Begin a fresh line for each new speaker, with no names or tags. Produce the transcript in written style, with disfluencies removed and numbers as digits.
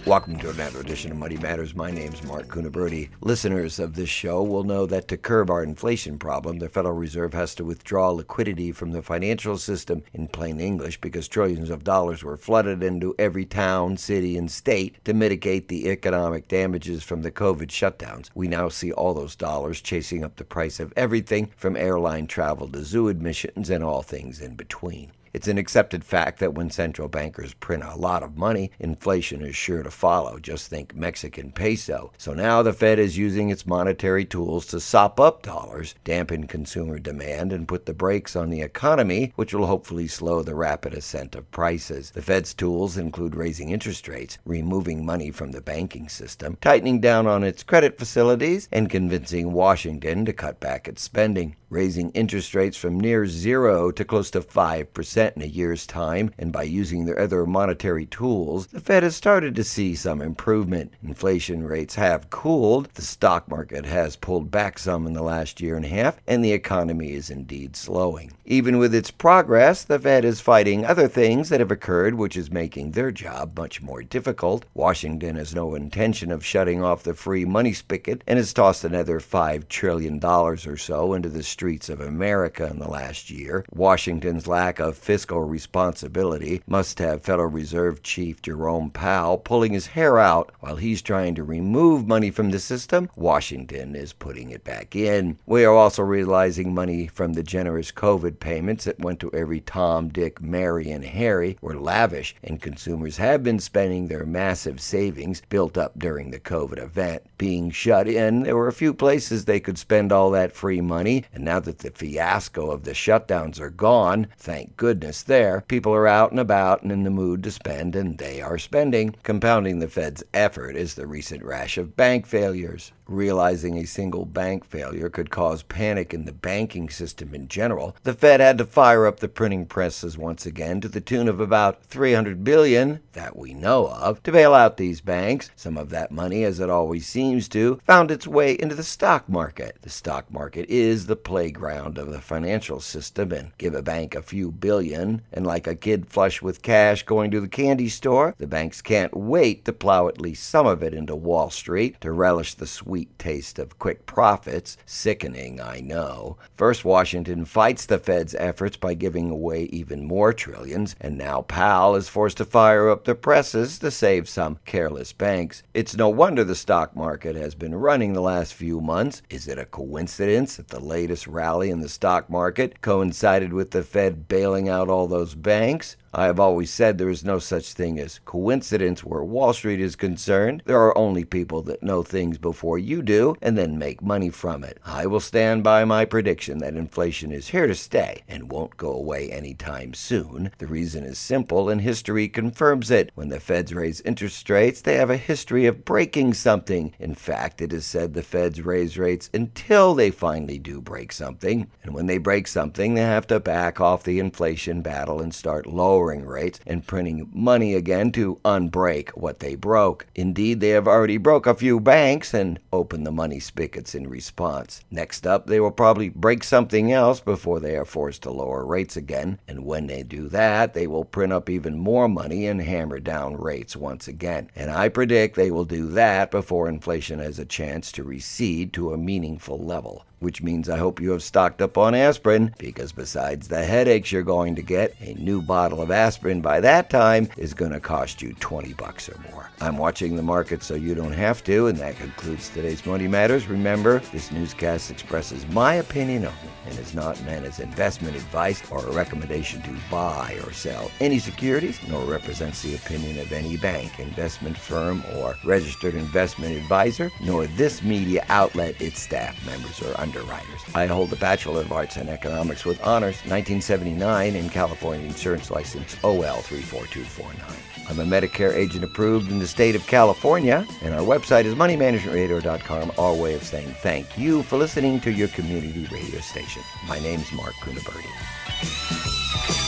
Welcome to another edition of Money Matters. My name's Mark Cunaberti. Listeners of this show will know that to curb our inflation problem, the Federal Reserve has to withdraw liquidity from the financial system, in plain English, because trillions of dollars were flooded into every town, city, and state to mitigate the economic damages from the COVID shutdowns. We now see all those dollars chasing up the price of everything from airline travel to zoo admissions and all things in between. It's an accepted fact that when central bankers print a lot of money, inflation is sure to follow. Just think Mexican peso. So now the Fed is using its monetary tools to sop up dollars, dampen consumer demand, and put the brakes on the economy, which will hopefully slow the rapid ascent of prices. The Fed's tools include raising interest rates, removing money from the banking system, tightening down on its credit facilities, and convincing Washington to cut back its spending. Raising interest rates from near zero to close to 5% in a year's time, and by using their other monetary tools, the Fed has started to see some improvement. Inflation rates have cooled, the stock market has pulled back some in the last year and a half, and the economy is indeed slowing. Even with its progress, the Fed is fighting other things that have occurred, which is making their job much more difficult. Washington has no intention of shutting off the free money spigot and has tossed another $5 trillion or so into the streets of America in the last year. Washington's lack of fiscal responsibility must have Federal Reserve Chief Jerome Powell pulling his hair out. While he's trying to remove money from the system, Washington is putting it back in. We are also realizing money from the generous COVID payments that went to every Tom, Dick, Mary, and Harry were lavish, and consumers have been spending their massive savings built up during the COVID event. Being shut in, there were a few places they could spend all that free money, and now that the fiasco of the shutdowns are gone, thank goodness there, people are out and about and in the mood to spend, and they are spending. Compounding the Fed's effort is the recent rash of bank failures. Realizing a single bank failure could cause panic in the banking system in general, the Fed had to fire up the printing presses once again to the tune of about $300 billion, that we know of, to bail out these banks. Some of that money, as it always seems to, found its way into the stock market. The stock market is the playground of the financial system, and give a bank a few billion, and like a kid flush with cash going to the candy store, the banks can't wait to plow at least some of it into Wall Street to relish the sweet taste of quick profits. Sickening, I know. First, Washington fights the Fed's efforts by giving away even more trillions, and now Powell is forced to fire up the presses to save some careless banks. It's no wonder the stock market has been running the last few months. Is it a coincidence that the latest rally in the stock market coincided with the Fed bailing out all those banks? I have always said there is no such thing as coincidence where Wall Street is concerned. There are only people that know things before you do and then make money from it. I will stand by my prediction that inflation is here to stay and won't go away anytime soon. The reason is simple, and history confirms it. When the Feds raise interest rates, they have a history of breaking something. In fact, it is said the Feds raise rates until they finally do break something. And when they break something, they have to back off the inflation battle and start lowering rates and printing money again to unbreak what they broke. Indeed, they have already broke a few banks and opened the money spigots in response. Next up, they will probably break something else before they are forced to lower rates again. And when they do that, they will print up even more money and hammer down rates once again. And I predict they will do that before inflation has a chance to recede to a meaningful level. Which means I hope you have stocked up on aspirin, because besides the headaches you're going to get, a new bottle of aspirin by that time is going to cost you $20 or more. I'm watching the market so you don't have to, and that concludes today's Money Matters. Remember, this newscast expresses my opinion only and is not meant as investment advice or a recommendation to buy or sell any securities, nor represents the opinion of any bank, investment firm, or registered investment advisor, nor this media outlet, its staff members, or underwriters. I hold a Bachelor of Arts in Economics with honors, 1979, and California Insurance License OL 34249. I'm a Medicare agent approved in the state of California, and our website is moneymanagementradio.com, our way of saying thank you for listening to your community radio station. My name's Mark Cunaberti.